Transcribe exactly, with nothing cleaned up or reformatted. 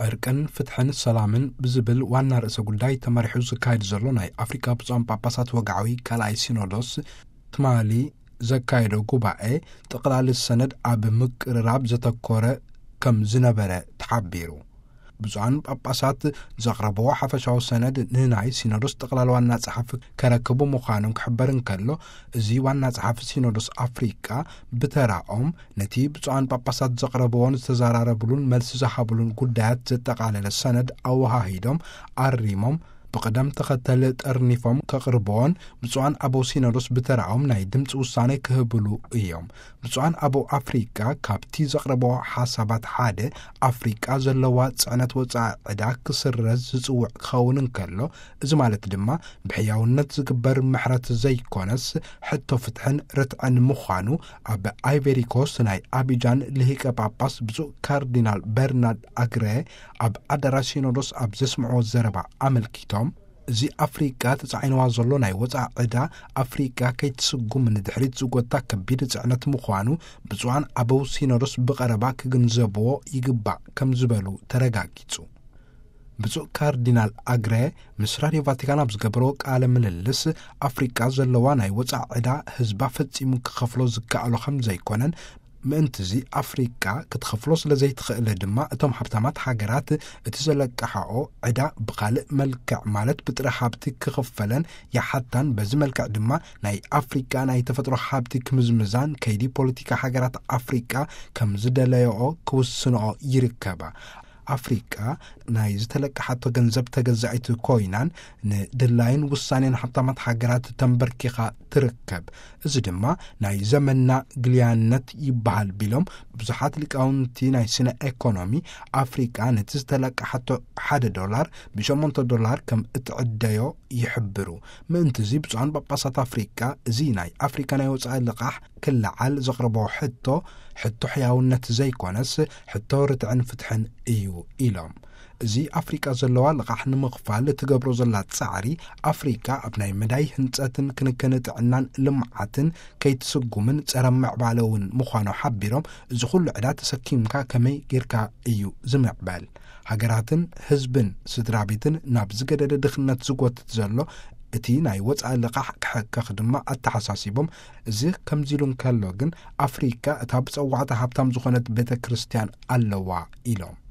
እርቅን ፍትሕን ሰላምን ብዝብል ዋና ርእሰ ጉዳይ ተመሪሑ ዝካየድ ዘሎ ናይ አፍሪካ ብፁዓን ጳጳሳት ወግዓዊ ካልኣይ ሲኖዶስ ትማሊ ዘካየዶ ጉባኤ ጠቕላሊ ሰነድ ኣብ ምቅርራብ ዘተኮረ ከም ዝነበረ ተሓቢሩ። ብፁዓን ጳጳሳት ዘቕረብዎ ሓፈሻዊ ሰነድ ንናይ ሲኖዶስ ጠቕላሊ ዋና ጸሓፊ ከረክቡ ምዃኖም ክሕበር እንከሎ እዚ ዋና ጸሓፊ ሲኖዶስ አፍሪካ ብተራኦም ነቲ ብፁዓን ጳጳሳት ዘቕረብዎን ዝተዘራረብሉን መልሲ ዝሃብሉን ጉዳያት ዘጠቓለለ ሰነድ ኣወሃሂዶም ኣሪሞም ብቅደም ተኸተል ጠርኒፎም ከቕርብዎን ብፁዓን ኣበው ሲኖዶስ ብተራኦም ናይ ድምፂ ውሳኔ ክህብሉ እዮም። ብፁዓን ኣበው አፍሪካ ካብቲ ዘቕረብዎ ሓሳባት ሓደ አፍሪካ ዘለዋ ጽዕነት ወፃኢ ዕዳ ክስረዝ ዝጽውዕ ክኸውን እንከሎ እዚ ማለት ድማ ብሕያውነት ዝግበር ምሕረት ዘይኮነስ ሕቶ ፍትሕን ርትዕን ምዃኑ ኣብ ኣይቨሪ ኮስት ናይ አቢጃን ልሂቀ ጳጳስ ብፁዕ ካርዲናል በርናርድ አግሬ ኣብ ኣዳራሽ ሲኖዶስ ኣብ ዘስምዕዎ ዘረባ ኣመልኪቶም እዚ አፍሪካ ተጻዒንዋ ዘሎ ናይ ወፃኢ ዕዳ አፍሪካ ከይትስጉም ንድሕሪት ዝጎታ ከቢድ ጽዕነት ምዃኑ ብፁዓን ኣበው ሲኖዶስ ብቐረባ ክግንዘብዎ ይግባእ ከም ዝበሉ ተረጋጊጹ። ብፁዕ ካርዲናል አግሬ ምስ ራድዮ ቫቲካን ኣብ ዝገበሮ ቃለ ምልልስ አፍሪካ ዘለዋ ናይ ወፃኢ ዕዳ ህዝባ ፈጺሙ ክኸፍሎ ዝከኣሎ ከም ዘይኮነን ምእንቲ እዚ አፍሪካ ክትኸፍሎ ስለ ዘይትኽእል ድማ እቶም ሃብታማት ሃገራት እቲ ዘለቅሓኦ ዕዳ ብኻልእ መልክዕ ማለት ብጥረ ሃብቲ ክኽፈለን ያሓታን በዚ መልክዕ ድማ ናይ አፍሪካ ናይ ተፈጥሮ ሃብቲ ክምዝምዛን ከይዲ ፖለቲካ ሃገራት አፍሪካ ከም ዝደለየኦ ክውስንኦ ይርከባ። አፍሪካ ናይ ዝተለቅሓቶ ገንዘብ ተገዛኢት ኮይናን ንድላይን ውሳኔን ሃብታማት ሃገራት ተንበርኪኻ ትርከብ። እዚ ድማ ናይ ዘመና ግልያነት ይበሃል ቢሎም ብዙሓት ሊቃውንቲ ናይ ስነ ኢኮኖሚ አፍሪካ ነቲ ዝተለቅሓቶ ሓደ ዶላር ብሸሞንተ ዶላር ከም እትዕደዮ ይሕብሩ። ምእንቲ እዚ ብፁዓን ጳጳሳት አፍሪካ እዚ ናይ አፍሪካ ናይ ወፃኢ ልቓሕ ክለዓል ዘቕረብዎ ሕቶ ሕቶ ሕያውነት ዘይኮነስ ሕቶ ርትዕን ፍትሕን እዩ ኢሎም። እዚ አፍሪካ ዘለዋ ልቓሕ ንምኽፋል ትገብሮ ዘላ ጻዕሪ አፍሪካ ኣብ ናይ መዳይ ህንጸትን ክንክን ጥዕናን ልምዓትን ከይትስጉምን ጸረ ምዕባለ እውን ምዃኑ ሓቢሮም እዚ ኩሉ ዕዳ ተሰኪምካ ከመይ ጌርካ እዩ ዝምዕበል? ሃገራትን ህዝብን ስድራ ቤትን ናብ ዝገደደ ድኽነት ዝጎትት ዘሎ እቲ ናይ ወፃኢ ልቓሕ ክሕከኽ ድማ ኣተሓሳሲቦም እዚ ከምዚሉ እንከሎ ግን አፍሪካ እታ ብፀዋዕታ ሃብታም ዝኾነት ቤተ ክርስቲያን ኣለዋ ኢሎም።